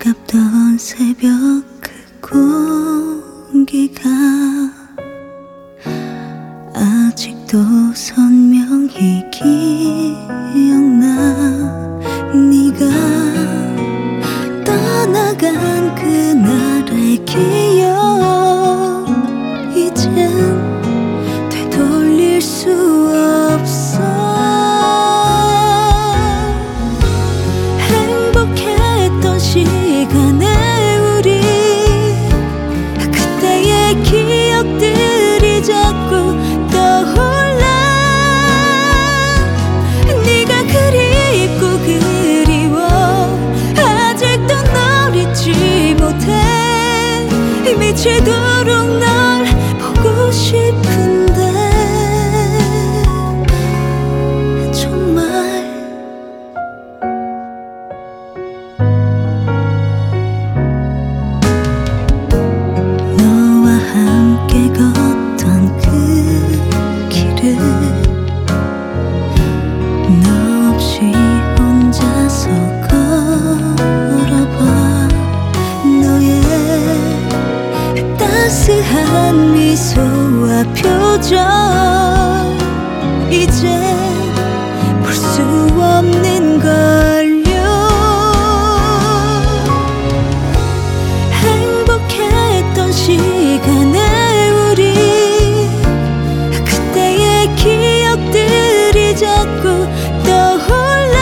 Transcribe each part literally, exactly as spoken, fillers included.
차갑던 새벽 그 공기가 아직도 선명히 기억나. 네가 떠나간 그날의 기억 이젠 되돌릴 수 없어. 행복했던 시간에 우리 그때의 기억들이 자꾸 떠올라. 네가 그립고 그리워 아직도 널 잊지 못해. 미치도록 널 보고 싶은데 정말 너와 함께 걷던 그 길을 너 없이 혼자서 걸어봐. 너의 따스한 미소와 표정 이제 볼 수 없는 걸요. 행복했던 시간에 우리 그때의 기억들이 자꾸 떠올라.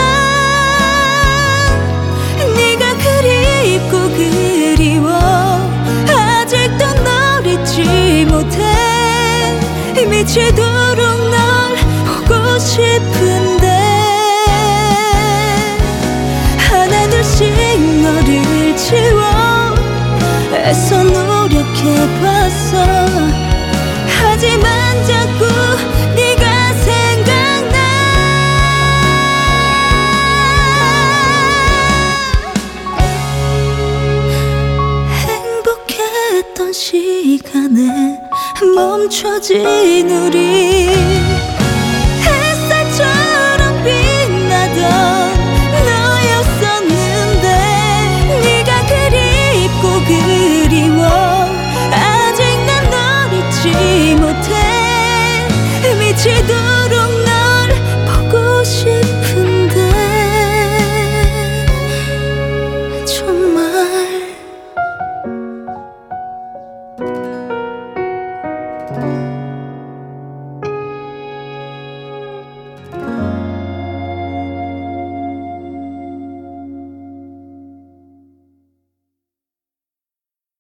네가 그립고 그리워 아직도 널 잊지 못해. 미치도록 널 보고 싶은데 하나둘씩 너를 지워 애써 노력해봤어. 하지만 자꾸 네가 생각나. 행복했던 시간에 멈춰진 우리